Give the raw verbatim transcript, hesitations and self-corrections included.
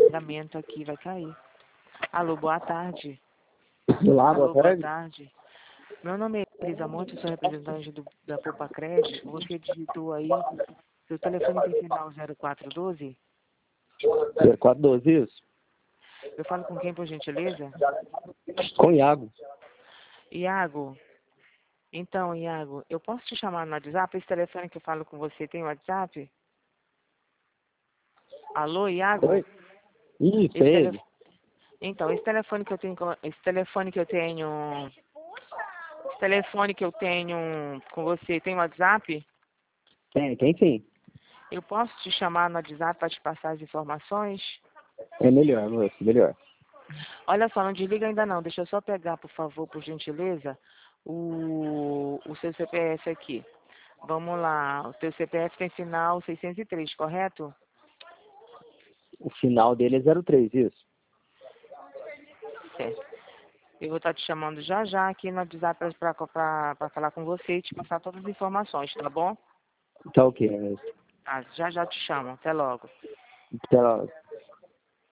carregamento aqui, vai cair. Alô, boa tarde. Olá, Alô, boa tarde. boa tarde. Meu nome é Elisa Monte, eu sou representante do, da Poupa Crédito. Você digitou aí, seu telefone tem final zero quatro um dois? zero quatro doze, isso? Eu falo com quem, por gentileza? Com Iago. Iago. Então, Iago, eu posso te chamar no WhatsApp? Esse telefone que eu falo com você tem WhatsApp? Alô, Iago? Oi? Isso, Esse é tele... ele. Então, esse telefone que eu tenho, com- esse telefone que eu tenho, esse telefone que eu tenho com você tem WhatsApp? Tem, tem sim. Eu posso te chamar no WhatsApp para te passar as informações? É melhor, moço, melhor. Olha só, não desliga ainda não. Deixa eu só pegar, por favor, por gentileza, o, o seu C P F aqui. Vamos lá. O seu C P F tem final seiscentos e três, correto? O final dele é zero três, isso? Certo. Eu vou estar te chamando já já aqui no WhatsApp para falar com você e te passar todas as informações, tá bom? Tá ok, moço. Ah, já já te chamo. Até logo. Até logo.